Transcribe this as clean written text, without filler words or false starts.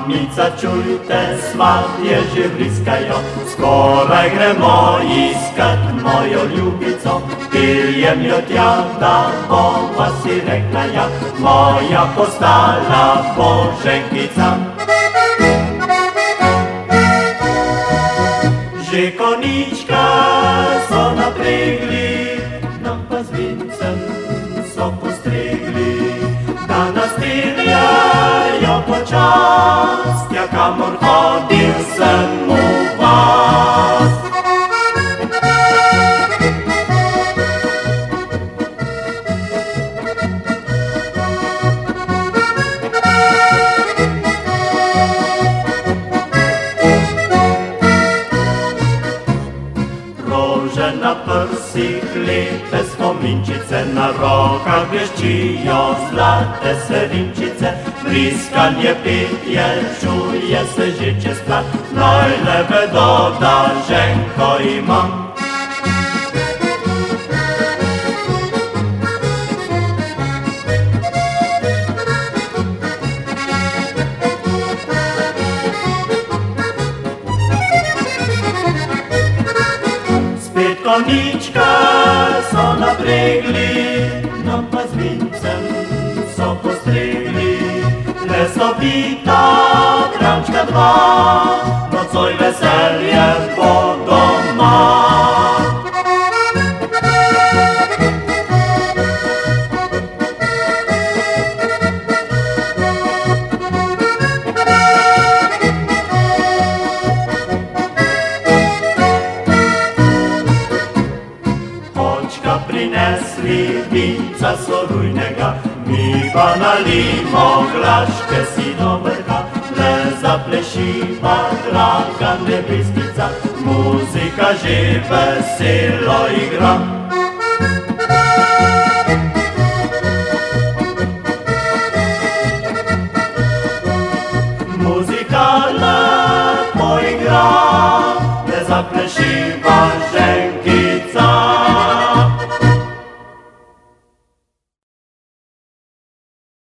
Mamica, čujte, svat je že bliskajo, skoraj gremo iskat mojo ljubico. Piljem jo tja, da bova si rekla ja, moja postala Boženkica. Že konička so napregli, nam pa z vincem so postregli, da nas peljajo počas, tja kamor hodil sem u vas. Rože na prsih, lepe spominčice, na rokah bleščijo zlate serinčice. Vriskanje, petje, čuje se že čez plat, naj le vedo, da ženko imam. Konička so napregli, nam pa z vincem so postregli. Lesovita brančka dva, nocoj veselje bo doma. Prinesli vinca so rujnega, mi pa nalimo glaške si do vrha. Le zaplešiva, draga nebesnica, muzika že veselo igra. Muzika lepo igra, le zaplešiva ženki